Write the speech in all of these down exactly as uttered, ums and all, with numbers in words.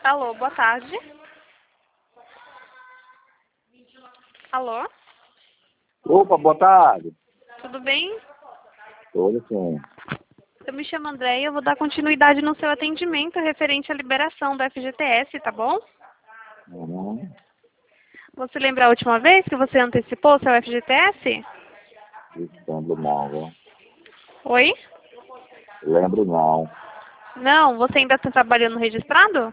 Alô, boa tarde. Alô? Opa, boa tarde. Tudo bem? Tudo sim. Eu me chamo André e eu vou dar continuidade no seu atendimento referente à liberação do F G T S, tá bom? Uhum. Você lembra a última vez que você antecipou seu F G T S? Lembro não, viu? Oi? Lembro não. Não, você ainda está trabalhando registrado?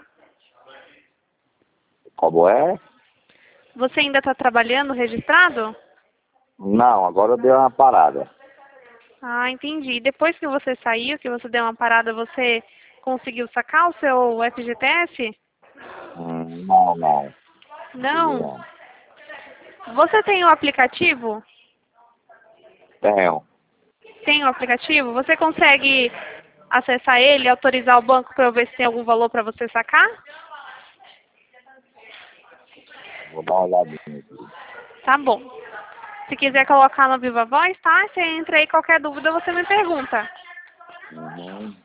Como é? Você ainda está trabalhando registrado? Não, agora eu dei uma parada. Ah, entendi. Depois que você saiu, que você deu uma parada, você conseguiu sacar o seu F G T S? Hum, não, não. Não. Não. Você tem o aplicativo? Tenho. Tem o aplicativo? Você consegue acessar ele e autorizar o banco para eu ver se tem algum valor para você sacar? Vou dar uma olhadinha aqui. Tá bom. Se quiser colocar no Viva Voz, tá? Você entra aí, qualquer dúvida você me pergunta. Uhum.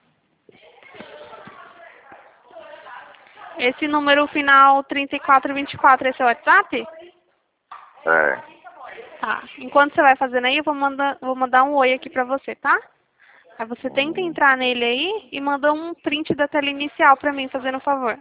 Esse número final trinta e quatro vinte e quatro é seu WhatsApp? É. Tá. Enquanto você vai fazendo aí, eu vou mandar, vou mandar um oi aqui pra você, tá? Aí você tenta Uhum. entrar nele aí e manda um print da tela inicial pra mim, fazendo um favor.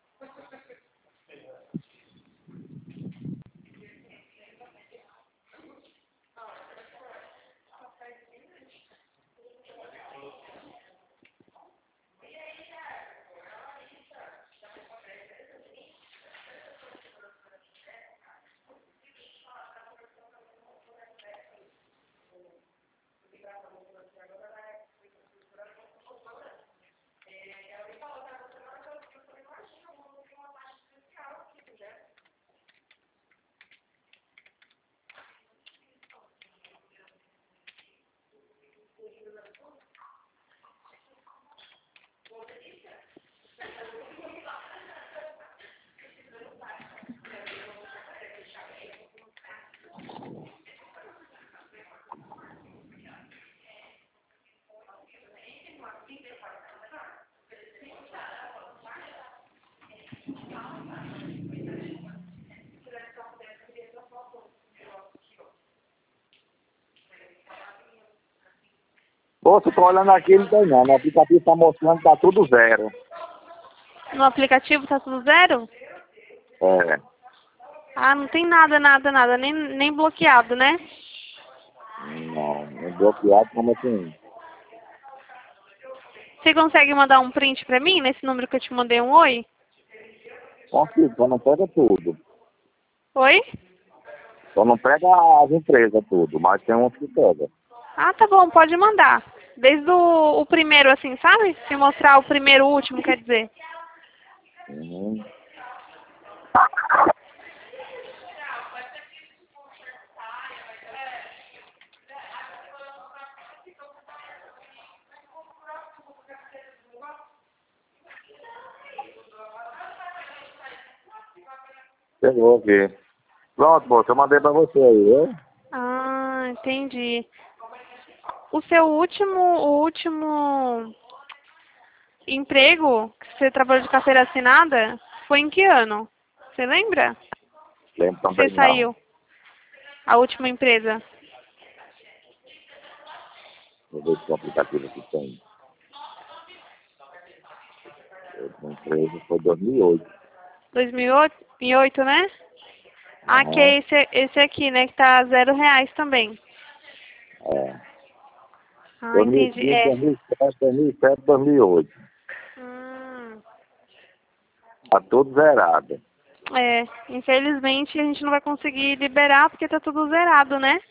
Pô, você tá olhando aqui, não tem não. No aplicativo tá mostrando que tá tudo zero. No aplicativo tá tudo zero? É. Ah, não tem nada, nada, nada, nem, nem bloqueado, né? Não, é bloqueado como assim? Você consegue mandar um print pra mim, nesse número que eu te mandei um oi? Consigo, só não pega tudo. Oi? Só não pega as empresas tudo, mas tem uns que pega. Ah, tá bom, pode mandar. Desde o, o primeiro, assim, sabe? Se mostrar o primeiro, o último, quer dizer. Uhum. Pegou aqui. Pronto, moço, eu mandei pra você aí, viu? Ah, entendi. O seu último, o último emprego que você trabalhou de carteira assinada foi em que ano? Você lembra? Lembro Que você também não. saiu? A última empresa. Vou ver se o aplicativo aqui tem. A empresa foi dois mil e oito. dois mil e oito, né? Ah, que Aham. é esse, esse aqui, né? Que tá zero reais também. É. Ah, entendi. dois mil e cinco, É. dois mil e sete, dois mil e sete, dois mil e oito. Hum, Tá tudo zerado. é. Infelizmente a gente não vai conseguir liberar porque tá tudo zerado, né?